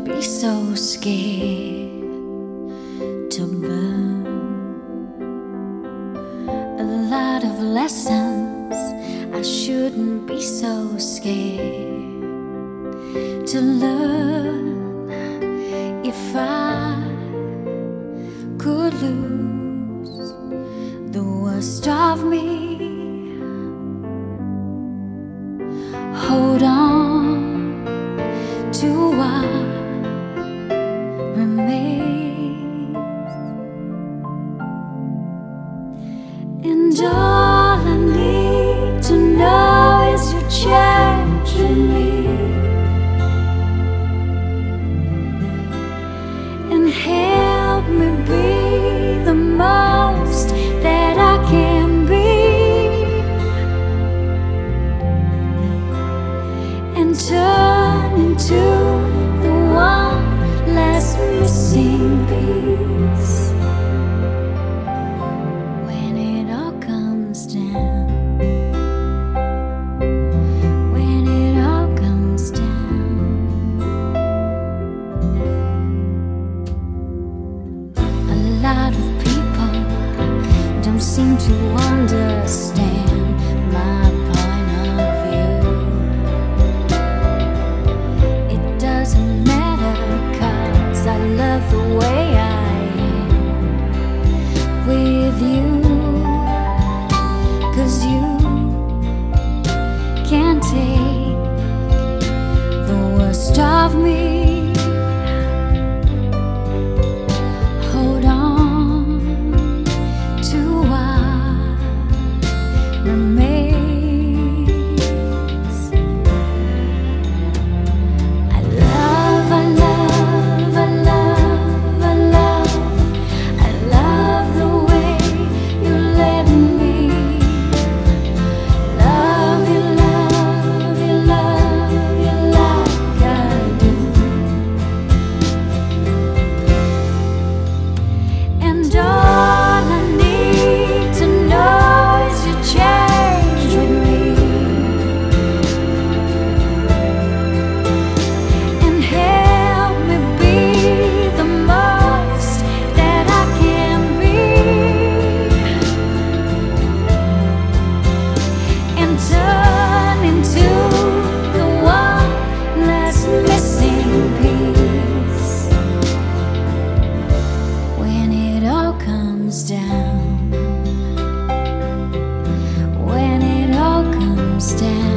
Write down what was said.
shouldn't be so scared to burn. A lot of lessons, I shouldn't be so scared to learn. If I could lose the worst of me, hold on to what remains. And all I need to know is you're changing me and help me be the most that I can be, and turn into the one last missing piece when it all comes down. When it all comes down, a lot of people don't seem to understand my point of view. It doesn't matter, 'cause I love the way I am with you, 'cause you can't take the worst of me. Hold on to what remains. I love, I love, I love, I love, I love the way you let me love you, love you, love you like I do. And all I need to know is you change with me and help me be the most that I can be, and turn into the one last missing piece when it all comes down. When it all comes down.